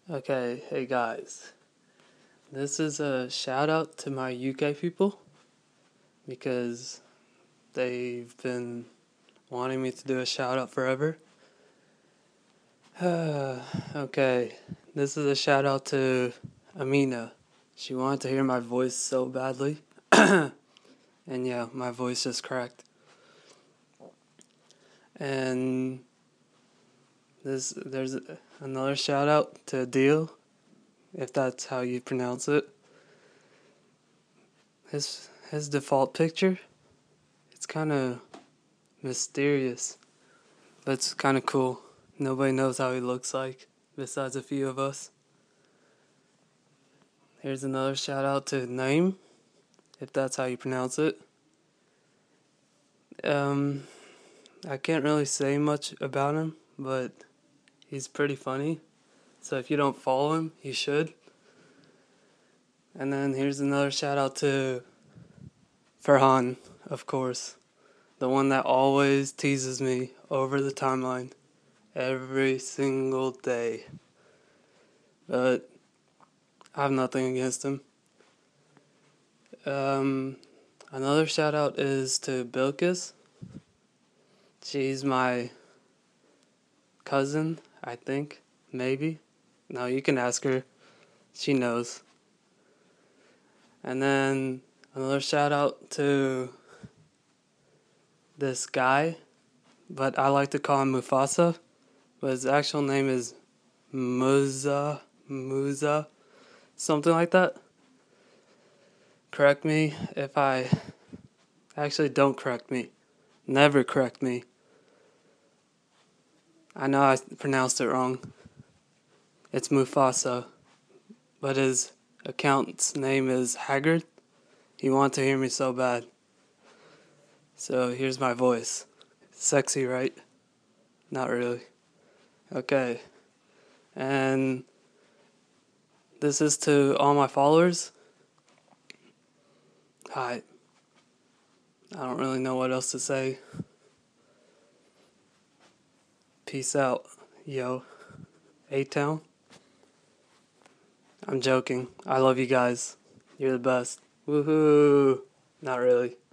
Okay, hey guys. This is a shout out to my UK people because they've been wanting me to do a shout out forever. Okay, this is a shout out to Amina. She wanted to hear my voice so badly. And yeah, my voice just cracked. And there's another shout out to Adil, if that's how you pronounce it. His default picture, it's kind of mysterious, but it's kind of cool. Nobody knows how he looks like besides a few of us. Here's another shout out to Naim, if that's how you pronounce it. I can't really say much about him, but he's pretty funny. So if you don't follow him, you should. And then here's another shout out to Farhan, of course. The one that always teases me over the timeline every single day. But I have nothing against him. Another shout out is to Bilkis. She's my cousin, I think. Maybe. No, you can ask her. She knows. And then another shout out to this guy, but I like to call him Mufasa. But his actual name is Musa, something like that. Correct me if I... Actually, don't correct me. Never correct me. I know I pronounced it wrong. It's Mufasa, but his account's name is Haggard. He wanted to hear me so bad. So here's my voice. Sexy, right? Not really. Okay. And this is to all my followers. Hi. I don't really know what else to say. Peace out, yo. A-Town. I'm joking. I love you guys. You're the best. Woohoo! Not really.